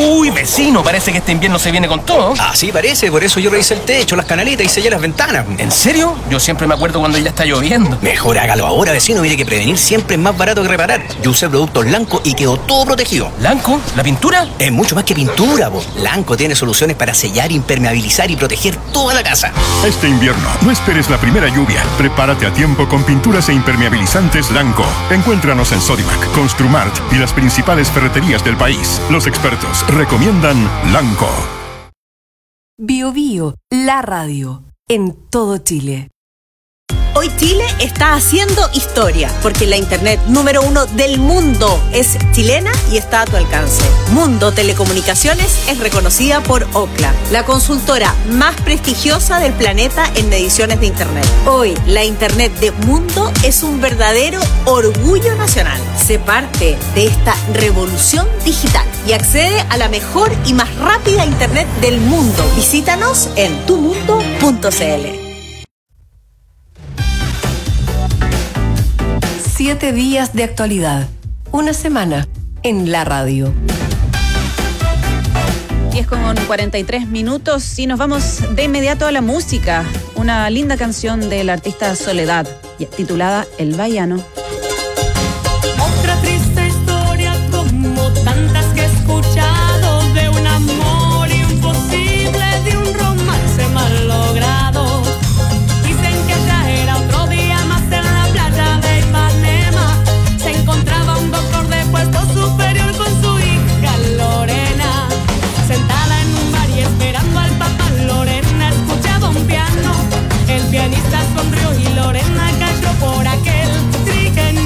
Uy, vecino, parece que este invierno se viene con todo. Así parece, por eso yo revisé el techo, las canaletas y sellé las ventanas. ¿En serio? Yo siempre me acuerdo cuando ya está lloviendo. Mejor hágalo ahora, vecino. Mire que prevenir siempre es más barato que reparar. Yo usé productos Lanco y quedó todo protegido. ¿Lanco? ¿La pintura? Es mucho más que pintura, po. Lanco tiene soluciones para sellar, impermeabilizar y proteger toda la casa. Este invierno, no esperes la primera lluvia. Prepárate a tiempo con pinturas e impermeabilizantes Lanco. Encuéntranos en Sodimac, Construmart y las principales ferreterías del país. Los expertos recomiendan Lanco. Bio Bio, la radio, en todo Chile. Hoy Chile está haciendo historia, porque la internet número 1 del mundo es chilena y está a tu alcance. Mundo Telecomunicaciones es reconocida por Ookla, la consultora más prestigiosa del planeta en mediciones de internet. Hoy, la internet de Mundo es un verdadero orgullo nacional. Sé parte de esta revolución digital y accede a la mejor y más rápida internet del mundo. Visítanos en tumundo.cl. 7 días de actualidad. Una semana en la radio. 10:43 y nos vamos de inmediato a la música. Una linda canción del artista Soledad, titulada El Baiano. Otra triste historia como tantas que he escuchado, de un amor imposible, de un romance mal logrado. Dicen que ya era otro día más en la playa de Ipanema. Se encontraba un doctor de puesto superior con su hija Lorena, sentada en un bar y esperando al papá. Lorena escuchaba un piano, el pianista sonrió y Lorena cayó por aquel trigen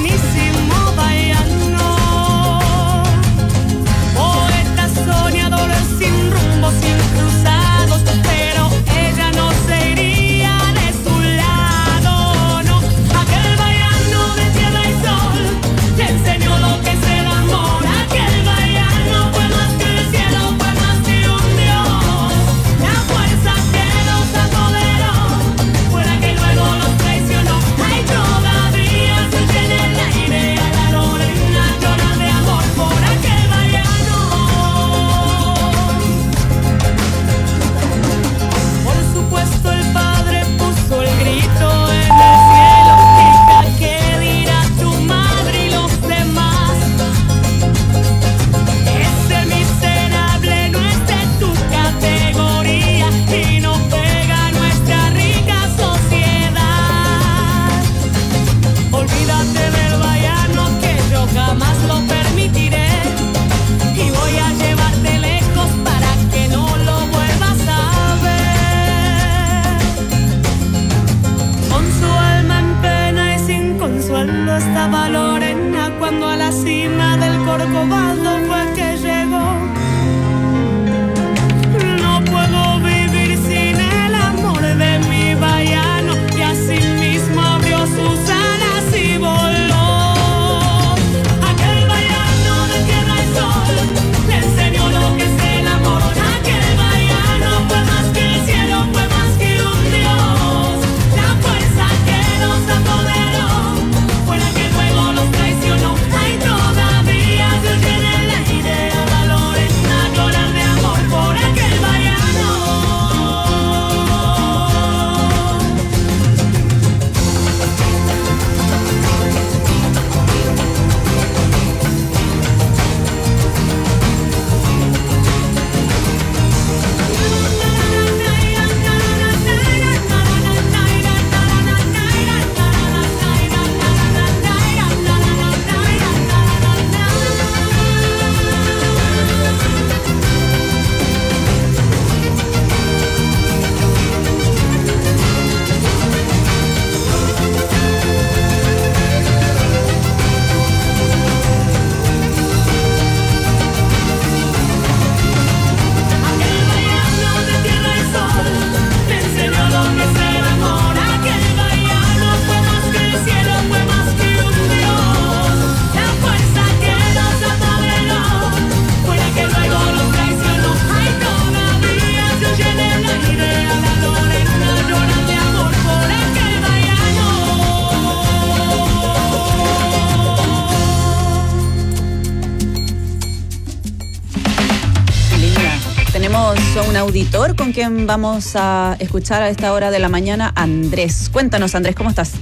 auditor con quien vamos a escuchar a esta hora de la mañana, Andrés. Cuéntanos, Andrés, ¿cómo estás?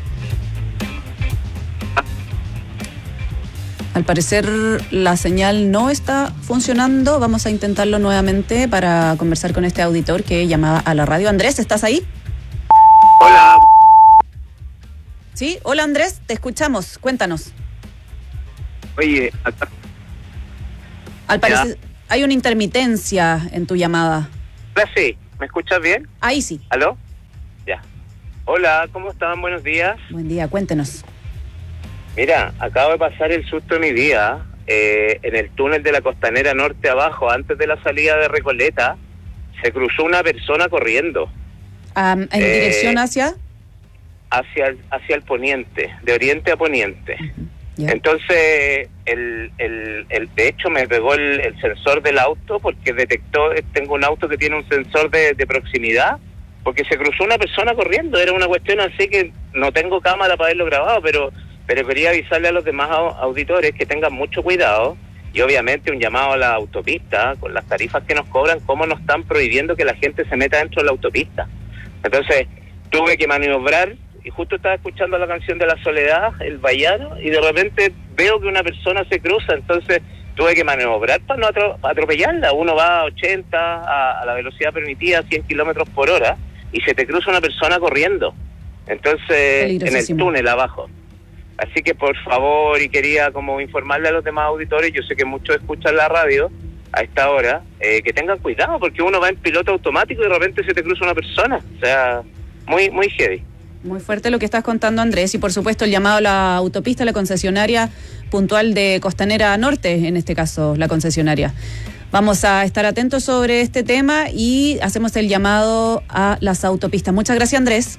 Al parecer la señal no está funcionando. Vamos a intentarlo nuevamente para conversar con este auditor que llamaba a la radio. Andrés, ¿estás ahí? Hola. Sí, hola Andrés, te escuchamos. Cuéntanos. Oye, acá. Al parecer hay una intermitencia en tu llamada. Sí, ¿me escuchas bien? Ahí sí. ¿Aló? Ya. Hola, ¿cómo están? Buenos días. Buen día, cuéntenos. Mira, acabo de pasar el susto de mi vida en el túnel de la Costanera Norte abajo, antes de la salida de Recoleta, se cruzó una persona corriendo. ¿En dirección hacia el poniente, de oriente a poniente. Yeah. Entonces, de hecho me pegó el sensor del auto porque detectó, tengo un auto que tiene un sensor de proximidad, porque se cruzó una persona corriendo. Era una cuestión así que no tengo cámara para haberlo grabado, pero quería avisarle a los demás auditores que tengan mucho cuidado, y obviamente un llamado a la autopista, con las tarifas que nos cobran, cómo nos están prohibiendo que la gente se meta dentro de la autopista. Entonces tuve que maniobrar, y justo estaba escuchando la canción de La Soledad, El Vallano, y de repente veo que una persona se cruza. Entonces tuve que maniobrar para no atropellarla. Uno va a 80 a la velocidad permitida, 100 kilómetros por hora, y se te cruza una persona corriendo. Entonces, en el túnel abajo. Así que por favor, y quería como informarle a los demás auditores, yo sé que muchos escuchan la radio a esta hora, que tengan cuidado, porque uno va en piloto automático y de repente se te cruza una persona. O sea, muy, muy heavy. Muy fuerte lo que estás contando, Andrés, y por supuesto el llamado a la autopista, la concesionaria puntual de Costanera Norte, en este caso la concesionaria. Vamos a estar atentos sobre este tema y hacemos el llamado a las autopistas. Muchas gracias, Andrés.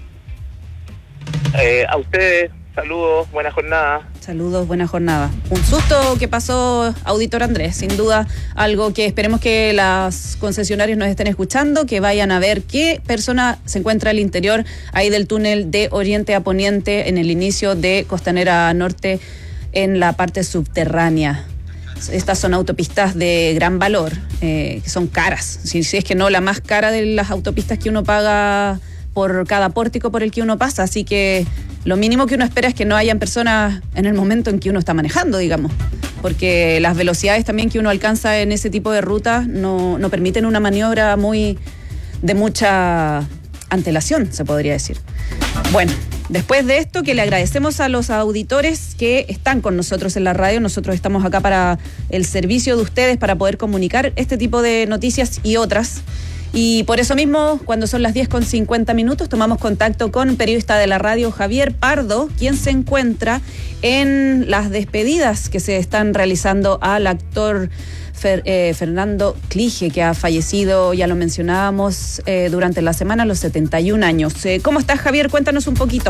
A ustedes. Saludos, buena jornada. Saludos, buena jornada. Un susto que pasó, auditor Andrés, sin duda algo que esperemos que las concesionarios nos estén escuchando, que vayan a ver qué persona se encuentra al interior ahí del túnel de oriente a poniente en el inicio de Costanera Norte en la parte subterránea. Estas son autopistas de gran valor, que son caras, si es que no la más cara de las autopistas que uno paga por cada pórtico por el que uno pasa, así que lo mínimo que uno espera es que no hayan personas en el momento en que uno está manejando, digamos, porque las velocidades también que uno alcanza en ese tipo de rutas no permiten una maniobra de mucha antelación, se podría decir. Bueno, después de esto, que le agradecemos a los auditores que están con nosotros en la radio. Nosotros estamos acá para el servicio de ustedes, para poder comunicar este tipo de noticias y otras. Y por eso mismo, cuando son las 10:50, tomamos contacto con un periodista de la radio, Javier Pardo, quien se encuentra en las despedidas que se están realizando al actor Fernando Clige, que ha fallecido, ya lo mencionábamos, durante la semana, a los 71 años. ¿Cómo estás, Javier? Cuéntanos un poquito.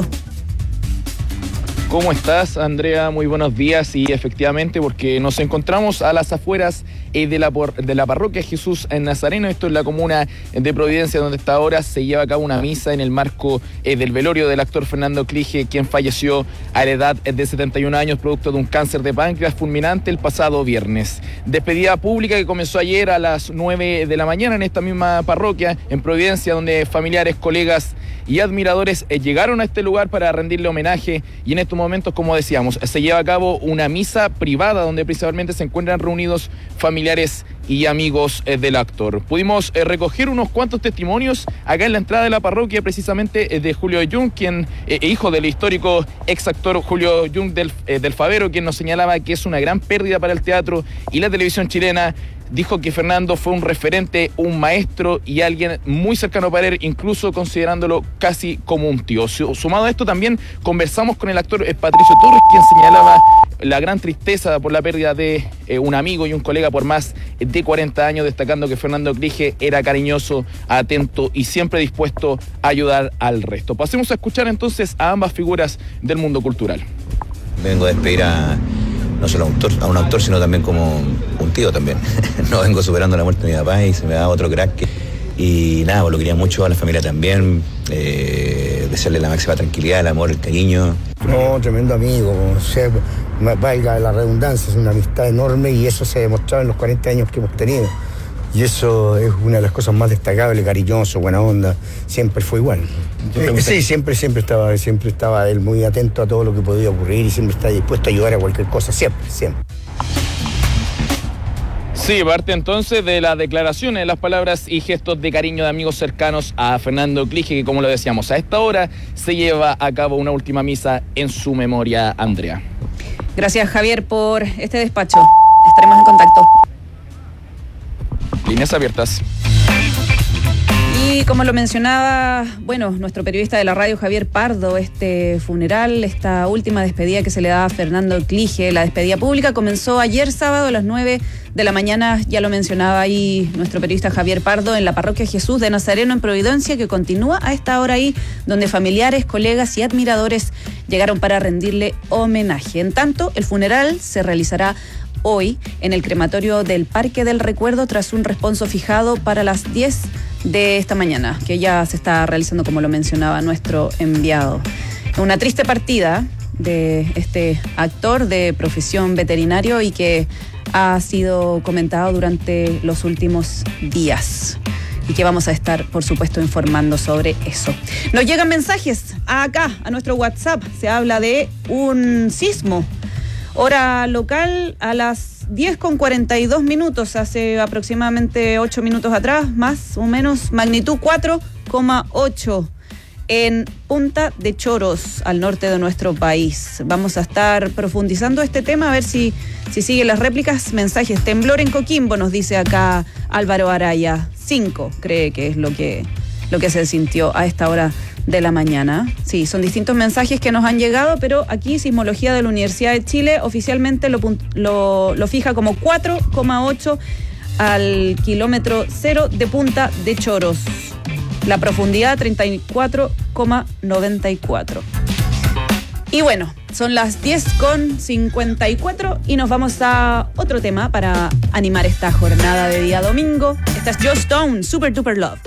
¿Cómo estás, Andrea? Muy buenos días. Y efectivamente, porque nos encontramos a las afueras de la parroquia Jesús Nazareno. Esto es la comuna de Providencia, donde hasta ahora se lleva a cabo una misa en el marco del velorio del actor Fernando Clige, quien falleció a la edad de 71 años producto de un cáncer de páncreas fulminante el pasado viernes. Despedida pública que comenzó ayer a las 9 de la mañana en esta misma parroquia en Providencia, donde familiares, colegas y admiradores llegaron a este lugar para rendirle homenaje, y en estos momentos, como decíamos, se lleva a cabo una misa privada donde principalmente se encuentran reunidos familiares y amigos del actor. Pudimos recoger unos cuantos testimonios acá en la entrada de la parroquia, precisamente de Julio Jung, quien hijo del histórico ex actor Julio Jung del Favero, quien nos señalaba que es una gran pérdida para el teatro y la televisión chilena. Dijo que Fernando fue un referente, un maestro y alguien muy cercano para él, incluso considerándolo casi como un tío. Sumado a esto, también conversamos con el actor Patricio Torres, quien señalaba la gran tristeza por la pérdida de un amigo y un colega por más de 40 años, destacando que Fernando Clige era cariñoso, atento y siempre dispuesto a ayudar al resto. Pasemos a escuchar entonces a ambas figuras del mundo cultural. Vengo a despedir no solo a un autor, sino también como un tío también. No vengo superando la muerte de mi papá y se me da otro crack. Y nada, pues lo quería mucho, a la familia también, desearle la máxima tranquilidad, el amor, el cariño. No, tremendo amigo, o sea, valga la redundancia, es una amistad enorme y eso se ha demostrado en los 40 años que hemos tenido. Y eso es una de las cosas más destacables, cariñoso, buena onda, siempre fue igual. Sí, siempre estaba él muy atento a todo lo que podía ocurrir y siempre está dispuesto a ayudar a cualquier cosa, siempre. Sí, parte entonces de las declaraciones, las palabras y gestos de cariño de amigos cercanos a Fernando Clige, que como lo decíamos, a esta hora se lleva a cabo una última misa en su memoria, Andrea. Gracias, Javier, por este despacho. Estaremos en contacto. Líneas abiertas. Y como lo mencionaba, nuestro periodista de la radio, Javier Pardo, este funeral, esta última despedida que se le da a Fernando Clige, la despedida pública, comenzó ayer sábado a las 9 de la mañana, ya lo mencionaba ahí nuestro periodista Javier Pardo, en la parroquia Jesús de Nazareno en Providencia, que continúa a esta hora ahí, donde familiares, colegas y admiradores llegaron para rendirle homenaje. En tanto, el funeral se realizará hoy en el crematorio del Parque del Recuerdo tras un responso fijado para las 10 de esta mañana, que ya se está realizando, como lo mencionaba nuestro enviado. Una triste partida de este actor de profesión veterinario y que ha sido comentado durante los últimos días y que vamos a estar, por supuesto, informando sobre eso. Nos llegan mensajes acá, a nuestro WhatsApp. Se habla de un sismo. Hora local a las 10:42, hace aproximadamente 8 minutos atrás, más o menos, magnitud 4,8 en Punta de Choros, al norte de nuestro país. Vamos a estar profundizando este tema, a ver si siguen las réplicas. Mensajes, temblor en Coquimbo, nos dice acá Álvaro Araya. 5, cree que es lo que se sintió a esta hora de la mañana. Sí, son distintos mensajes que nos han llegado, pero aquí Sismología de la Universidad de Chile oficialmente lo fija como 4,8 al kilómetro 0 de Punta de Choros. La profundidad 34,94. Y bueno, son las 10:54 y nos vamos a otro tema para animar esta jornada de día domingo. Esta es Joss Stone, Super Duper Love.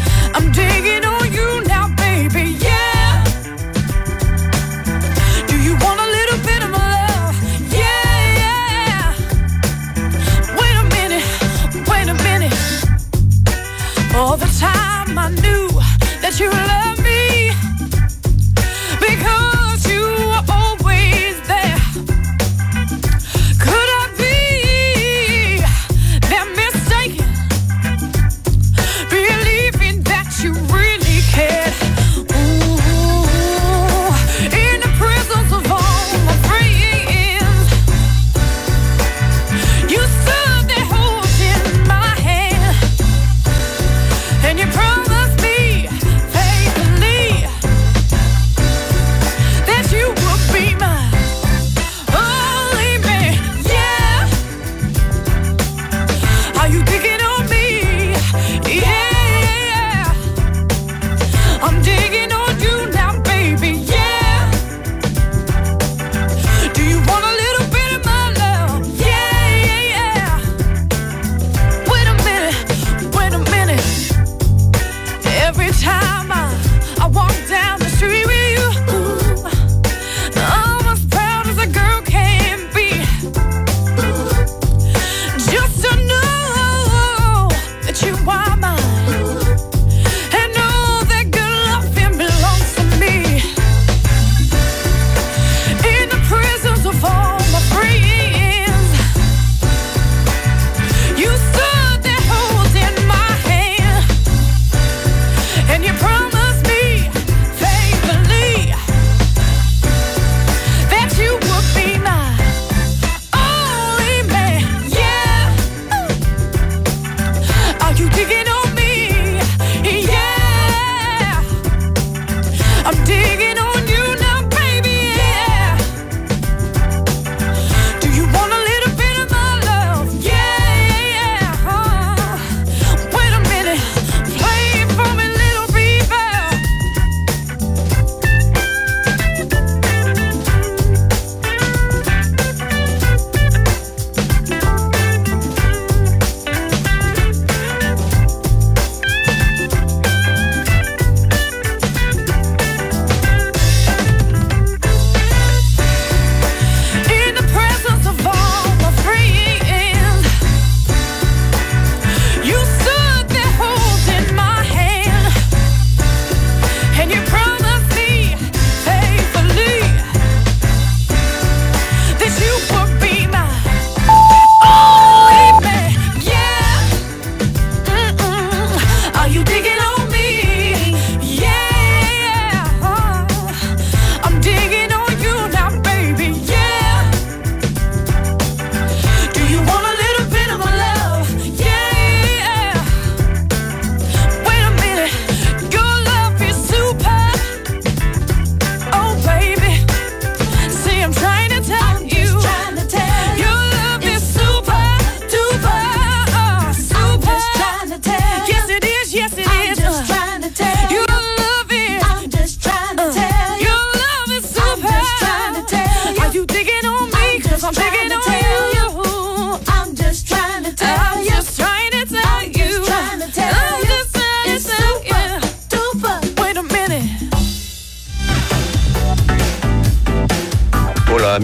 Do you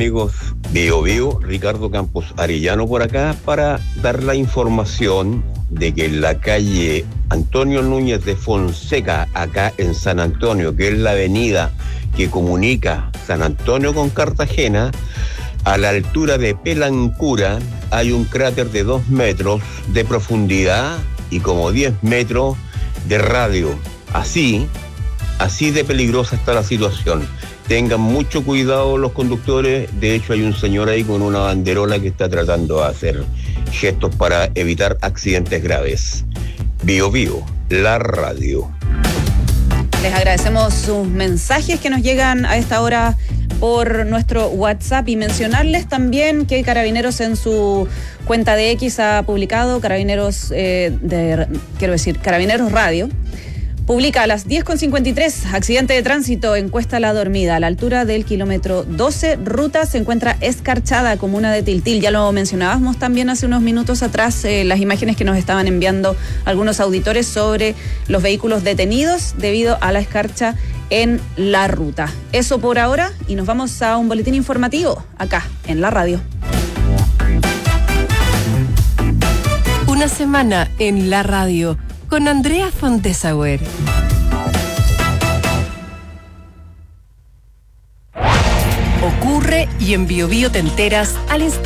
amigos Bio Bio, Ricardo Campos Arellano por acá para dar la información de que en la calle Antonio Núñez de Fonseca, acá en San Antonio, que es la avenida que comunica San Antonio con Cartagena, a la altura de Pelancura hay un cráter de 2 metros de profundidad y como 10 metros de radio. Así de peligrosa está la situación. Tengan mucho cuidado los conductores. De hecho, hay un señor ahí con una banderola que está tratando de hacer gestos para evitar accidentes graves. Bio Bio, la radio. Les agradecemos sus mensajes que nos llegan a esta hora por nuestro WhatsApp y mencionarles también que Carabineros en su cuenta de X ha publicado, Carabineros Radio, publica a las 10:53, accidente de tránsito en Cuesta La Dormida, a la altura del kilómetro 12, ruta se encuentra escarchada, comuna de Tiltil. Ya lo mencionábamos también hace unos minutos atrás, las imágenes que nos estaban enviando algunos auditores sobre los vehículos detenidos debido a la escarcha en la ruta. Eso por ahora y nos vamos a un boletín informativo acá en la radio. Una semana en la radio con Andrea Fontesauer. Ocurre y en Bio Bio te enteras al instante.